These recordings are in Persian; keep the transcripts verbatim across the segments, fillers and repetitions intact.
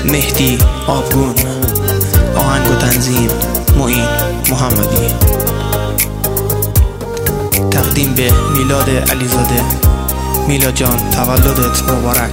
مهدی آبگون. آهنگ و تنظیم معین محمدی. تقدیم به میلاد علیزاده. میلاد جان تولدت مبارک.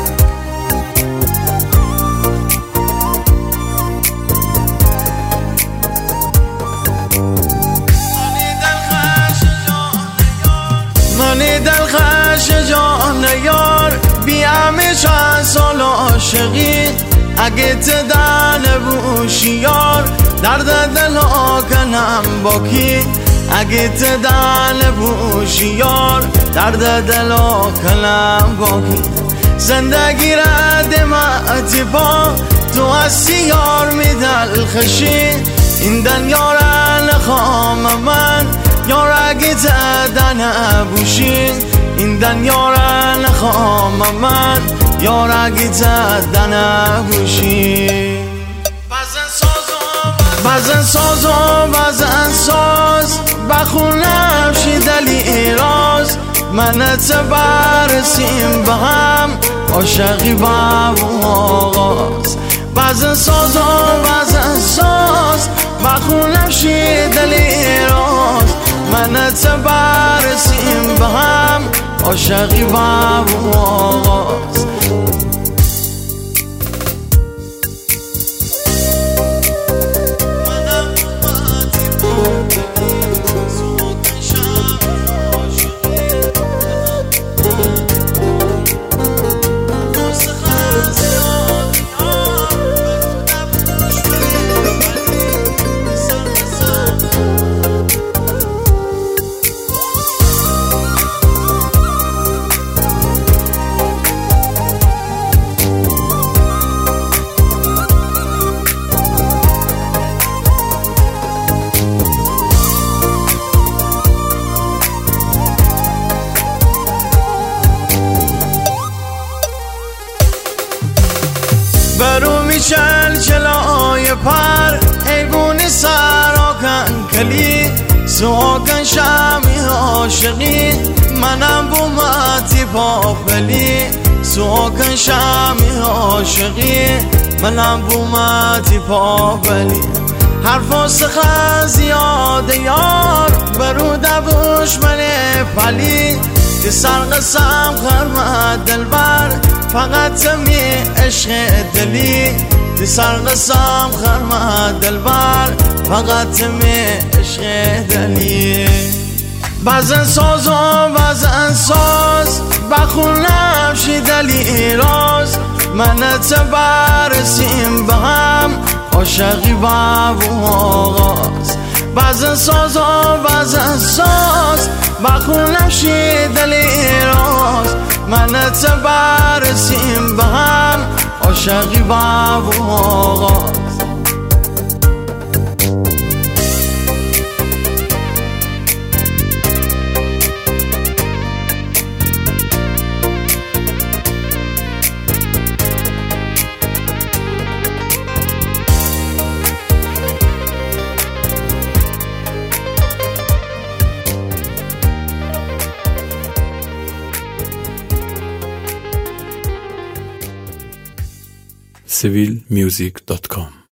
منی دلخوش جان یار بی همه چند سال عاشقی اگه تدن بوشی یار درد دل ها کنم با کی اگه تدن بوشی یار درد دل ها کنم با کی زندگی رد مأتی پا تو هستی یار می دلخشی این دنیا را نخوام من یار اگه تدن بوشی این دنیا را نخوام من یار اگه تدن بوشی بزن ساز و بزن ساز و بزن ساز بخونم شی دلی ایراز منت برسیم به هم عاشقی با آغاز بزن ساز و بزن ساز بخونم شی دلی ایراز منت برسیم به هم عاشقی با آغاز برو میچل چلای پر حیبونی سراکن کلی سوکن شمی عاشقی منم بومتی پاپلی سوکن شمی عاشقی منم بومتی پاپلی حرفا سخن زیاده یار برو دبوش من پلی که سرقسم خرمت دلبر فقط می عشق دلی که سرقسم خرمت دلبر فقط می عشق دلی بزن ساز و بزن ساز بخونم شی دلی ایراز منت برسیم به هم عاشقی با آغاز بزن ساز و بزن ساز بخونم شی دلی ایراز منت برسیم به هم عاشقی با آغاز سیویل میوزیک دات کام